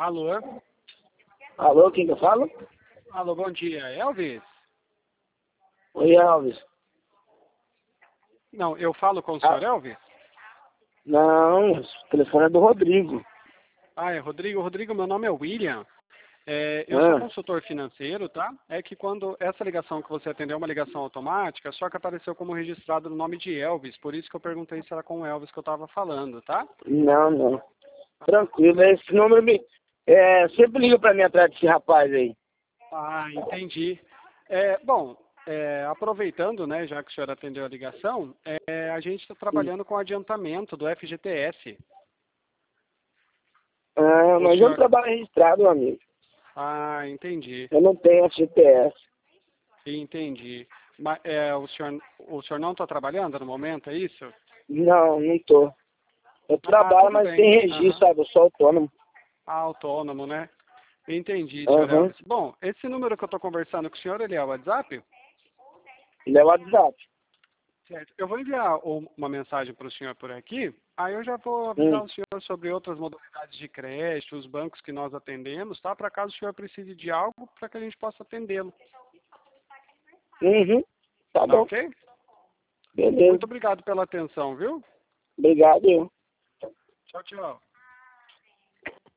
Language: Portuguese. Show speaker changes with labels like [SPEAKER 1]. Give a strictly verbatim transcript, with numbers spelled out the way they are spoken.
[SPEAKER 1] Alô?
[SPEAKER 2] Alô, quem que eu falo?
[SPEAKER 1] Alô, bom dia. Elvis?
[SPEAKER 2] Oi, Elvis.
[SPEAKER 1] Não, eu falo com o
[SPEAKER 2] Ah,
[SPEAKER 1] senhor Elvis?
[SPEAKER 2] não, o telefone é do Rodrigo.
[SPEAKER 1] Ah, é Rodrigo. Rodrigo, meu nome é William. É, eu sou
[SPEAKER 2] Ah,
[SPEAKER 1] consultor financeiro, tá? É que quando essa ligação que você atendeu é uma ligação automática, só que apareceu como registrado no nome de Elvis. Por isso que eu perguntei se era com o Elvis que eu estava falando, tá?
[SPEAKER 2] não, não. Tranquilo, esse número me... É, sempre liga pra mim atrás desse rapaz aí.
[SPEAKER 1] Ah, entendi. É, bom, é, aproveitando, né, já que o senhor atendeu a ligação, é, a gente está
[SPEAKER 2] Hum.
[SPEAKER 1] trabalhando com adiantamento do F G T S.
[SPEAKER 2] Ah,
[SPEAKER 1] O
[SPEAKER 2] mas eu não
[SPEAKER 1] senhor...
[SPEAKER 2] trabalho registrado, meu amigo.
[SPEAKER 1] Ah, entendi.
[SPEAKER 2] Eu não tenho F G T S.
[SPEAKER 1] Entendi. Mas é, o senhor, o senhor não está trabalhando no momento, é isso?
[SPEAKER 2] Não, não tô. Eu
[SPEAKER 1] Ah,
[SPEAKER 2] trabalho,
[SPEAKER 1] tudo
[SPEAKER 2] mas
[SPEAKER 1] bem.
[SPEAKER 2] tem registro,
[SPEAKER 1] Aham.
[SPEAKER 2] sabe? Eu sou autônomo.
[SPEAKER 1] Ah, autônomo, né? Entendi, senhor
[SPEAKER 2] Aham.
[SPEAKER 1] Elvis. Bom, esse número que eu estou conversando com o senhor, ele é o WhatsApp?
[SPEAKER 2] Ele é o WhatsApp.
[SPEAKER 1] Certo. Eu vou enviar um- uma mensagem para o senhor por aqui, aí eu já vou avisar
[SPEAKER 2] Hum.
[SPEAKER 1] o senhor sobre outras modalidades de crédito, os bancos que nós atendemos, tá? Para caso o senhor precise de algo, para que a gente possa atendê-lo.
[SPEAKER 2] Uhum. Tá
[SPEAKER 1] Tá
[SPEAKER 2] bom.
[SPEAKER 1] ok?
[SPEAKER 2] Beleza.
[SPEAKER 1] Muito obrigado pela atenção, viu?
[SPEAKER 2] Obrigado, eu.
[SPEAKER 1] Tchau, tchau.